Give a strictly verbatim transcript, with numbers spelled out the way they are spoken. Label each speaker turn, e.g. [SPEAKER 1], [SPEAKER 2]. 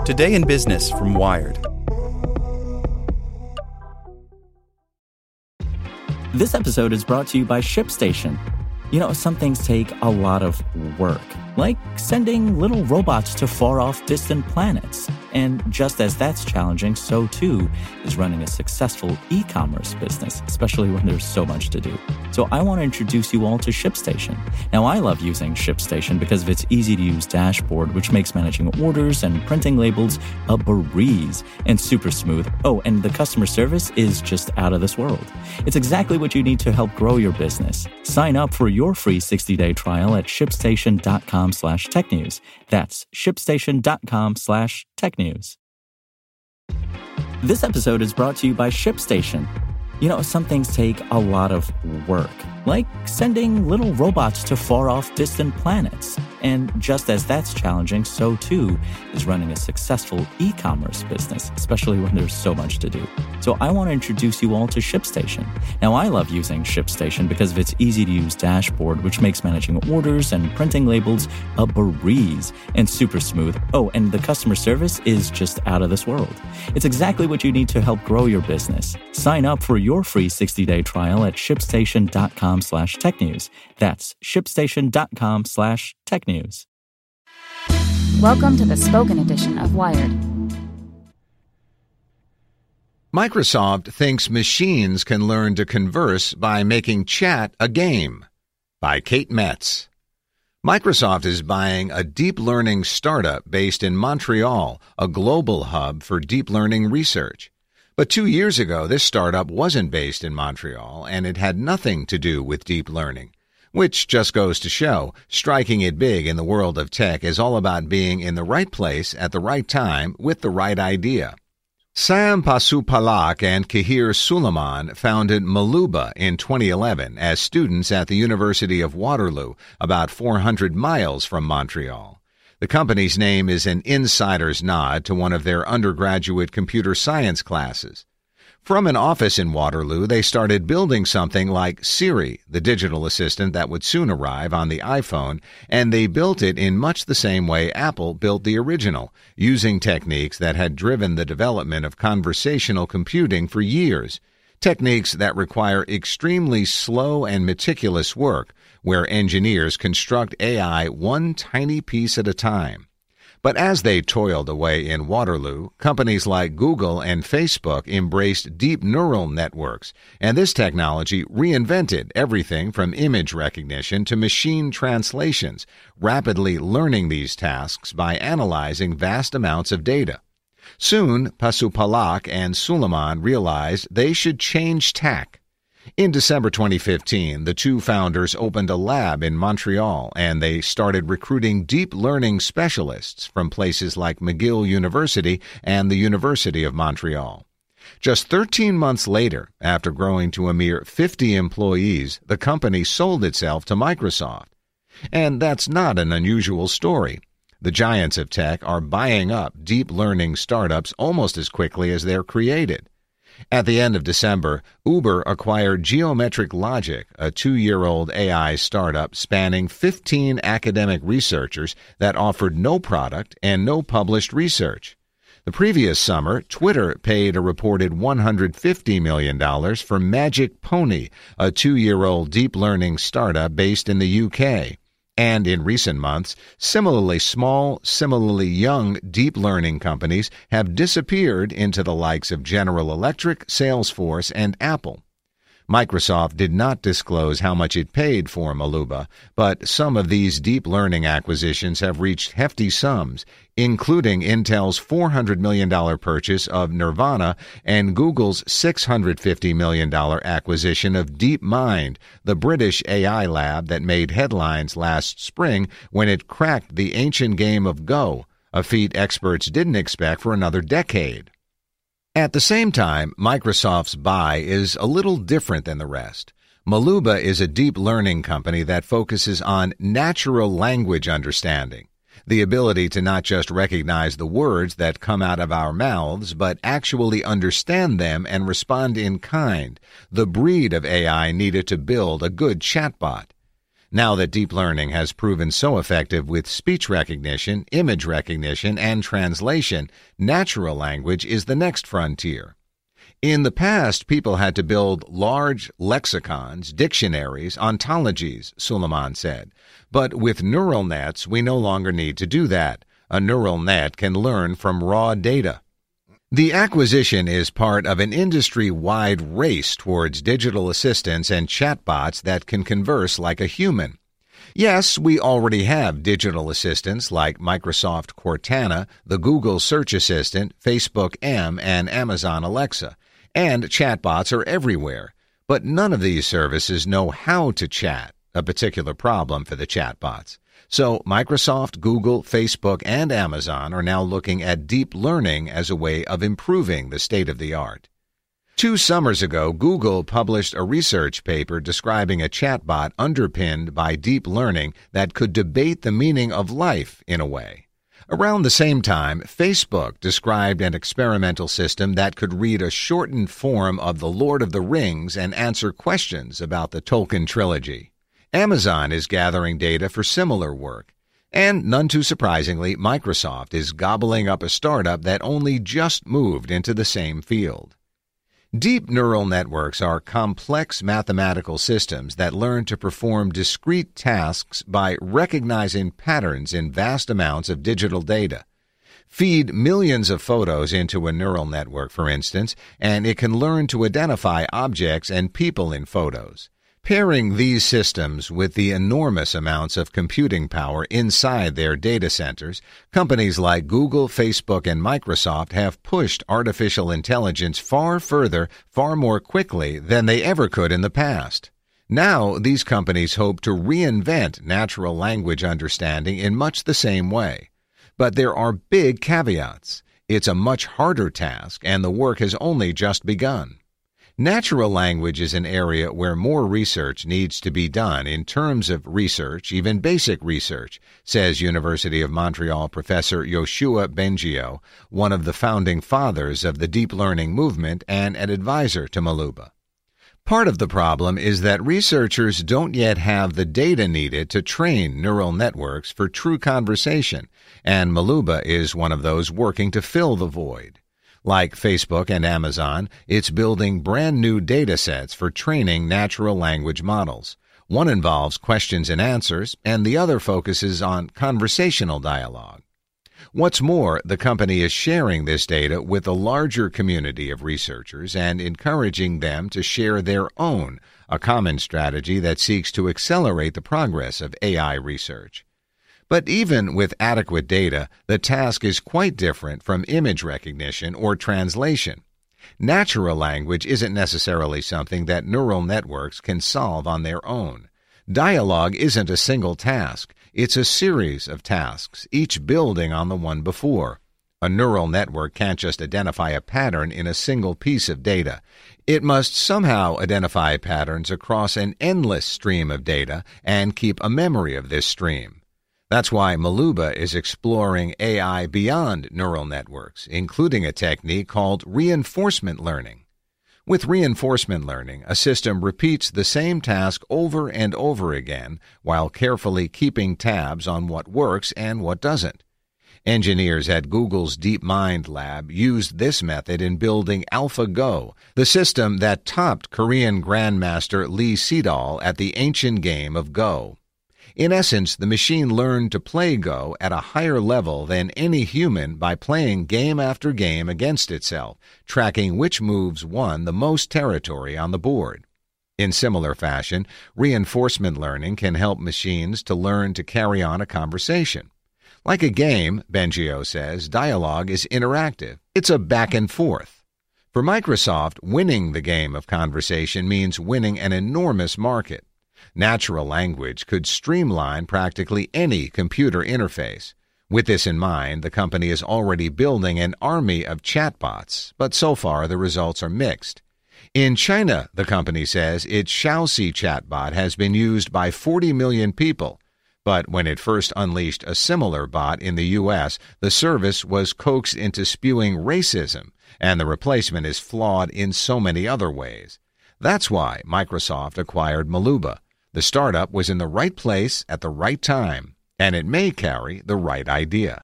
[SPEAKER 1] Today in Business from Wired.
[SPEAKER 2] This episode is brought to you by ShipStation. You know, some things take a lot of work, like sending little robots to far-off distant planets. And just as that's challenging, so too is running a successful e-commerce business, especially when there's so much to do. So I want to introduce you all to ShipStation. Now, I love using ShipStation because of its easy-to-use dashboard, which makes managing orders and printing labels a breeze and super smooth. Oh, and the customer service is just out of this world. It's exactly what you need to help grow your business. Sign up for your free sixty-day trial at shipstation.com slash tech news. That's shipstation.com slash tech news. This episode is brought to you by ShipStation. You know, some things take a lot of work, like sending little robots to far-off distant planets. And just as that's challenging, so too is running a successful e-commerce business, especially when there's so much to do. So I want to introduce you all to ShipStation. Now, I love using ShipStation because of its easy-to-use dashboard, which makes managing orders and printing labels a breeze and super smooth. Oh, and the customer service is just out of this world. It's exactly what you need to help grow your business. Sign up for your free sixty-day trial at shipstation.com slash tech news. That's shipstation.com slash tech news.
[SPEAKER 3] Welcome to the spoken edition of Wired.
[SPEAKER 4] Microsoft thinks machines can learn to converse by making chat a game. By Kate Metz. Microsoft is buying a deep learning startup based in Montreal, a global hub for deep learning research. But two years ago, this startup wasn't based in Montreal, and it had nothing to do with deep learning. Which just goes to show, striking it big in the world of tech is all about being in the right place at the right time with the right idea. Sam Pasupalak and Kihir Suleiman founded Maluba in twenty eleven as students at the University of Waterloo, about four hundred miles from Montreal. The company's name is an insider's nod to one of their undergraduate computer science classes. From an office in Waterloo, they started building something like Siri, the digital assistant that would soon arrive on the iPhone, and they built it in much the same way Apple built the original, using techniques that had driven the development of conversational computing for years, techniques that require extremely slow and meticulous work, where engineers construct A I one tiny piece at a time. But as they toiled away in Waterloo, companies like Google and Facebook embraced deep neural networks, and this technology reinvented everything from image recognition to machine translations, rapidly learning these tasks by analyzing vast amounts of data. Soon, Pasupalak and Suleiman realized they should change tack. In December twenty fifteen, the two founders opened a lab in Montreal, and they started recruiting deep learning specialists from places like McGill University and the University of Montreal. Just thirteen months later, after growing to a mere fifty employees, the company sold itself to Microsoft. And that's not an unusual story. The giants of tech are buying up deep learning startups almost as quickly as they're created. At the end of December, Uber acquired Geometric Logic, a two-year-old A I startup spanning fifteen academic researchers that offered no product and no published research. The previous summer, Twitter paid a reported one hundred fifty million dollars for Magic Pony, a two-year-old deep learning startup based in the U K. And in recent months, similarly small, similarly young deep learning companies have disappeared into the likes of General Electric, Salesforce, and Apple. Microsoft did not disclose how much it paid for Maluba, but some of these deep learning acquisitions have reached hefty sums, including Intel's four hundred million dollars purchase of Nirvana and Google's six hundred fifty million dollars acquisition of DeepMind, the British A I lab that made headlines last spring when it cracked the ancient game of Go, a feat experts didn't expect for another decade. At the same time, Microsoft's buy is a little different than the rest. Maluba is a deep learning company that focuses on natural language understanding, the ability to not just recognize the words that come out of our mouths, but actually understand them and respond in kind, the breed of A I needed to build a good chatbot. Now that deep learning has proven so effective with speech recognition, image recognition, and translation, natural language is the next frontier. In the past, people had to build large lexicons, dictionaries, ontologies, Suleiman said. But with neural nets, we no longer need to do that. A neural net can learn from raw data. The acquisition is part of an industry-wide race towards digital assistants and chatbots that can converse like a human. Yes, we already have digital assistants like Microsoft Cortana, the Google Search Assistant, Facebook M, and Amazon Alexa. And chatbots are everywhere. But none of these services know how to chat, a particular problem for the chatbots. So Microsoft, Google, Facebook, and Amazon are now looking at deep learning as a way of improving the state of the art. Two summers ago, Google published a research paper describing a chatbot underpinned by deep learning that could debate the meaning of life in a way. Around the same time, Facebook described an experimental system that could read a shortened form of The Lord of the Rings and answer questions about the Tolkien trilogy. Amazon is gathering data for similar work. And, none too surprisingly, Microsoft is gobbling up a startup that only just moved into the same field. Deep neural networks are complex mathematical systems that learn to perform discrete tasks by recognizing patterns in vast amounts of digital data. Feed millions of photos into a neural network, for instance, and it can learn to identify objects and people in photos. Pairing these systems with the enormous amounts of computing power inside their data centers, companies like Google, Facebook, and Microsoft have pushed artificial intelligence far further, far more quickly than they ever could in the past. Now, these companies hope to reinvent natural language understanding in much the same way. But there are big caveats. It's a much harder task, and the work has only just begun. Natural language is an area where more research needs to be done in terms of research, even basic research, says University of Montreal professor Yoshua Bengio, one of the founding fathers of the deep learning movement and an advisor to Maluba. Part of the problem is that researchers don't yet have the data needed to train neural networks for true conversation, and Maluba is one of those working to fill the void. Like Facebook and Amazon, it's building brand new data sets for training natural language models. One involves questions and answers, and the other focuses on conversational dialogue. What's more, the company is sharing this data with a larger community of researchers and encouraging them to share their own, a common strategy that seeks to accelerate the progress of A I research. But even with adequate data, the task is quite different from image recognition or translation. Natural language isn't necessarily something that neural networks can solve on their own. Dialogue isn't a single task. It's a series of tasks, each building on the one before. A neural network can't just identify a pattern in a single piece of data. It must somehow identify patterns across an endless stream of data and keep a memory of this stream. That's why Maluba is exploring A I beyond neural networks, including a technique called reinforcement learning. With reinforcement learning, a system repeats the same task over and over again while carefully keeping tabs on what works and what doesn't. Engineers at Google's DeepMind lab used this method in building AlphaGo, the system that topped Korean Grandmaster Lee Sedol at the ancient game of Go. In essence, the machine learned to play Go at a higher level than any human by playing game after game against itself, tracking which moves won the most territory on the board. In similar fashion, reinforcement learning can help machines to learn to carry on a conversation. Like a game, Bengio says, dialogue is interactive. It's a back and forth. For Microsoft, winning the game of conversation means winning an enormous market. Natural language could streamline practically any computer interface. With this in mind, the company is already building an army of chatbots, but so far the results are mixed. In China, the company says its Xiaoxi chatbot has been used by forty million people, but when it first unleashed a similar bot in the U S, the service was coaxed into spewing racism, and the replacement is flawed in so many other ways. That's why Microsoft acquired Maluba. The startup was in the right place at the right time, and it may carry the right idea.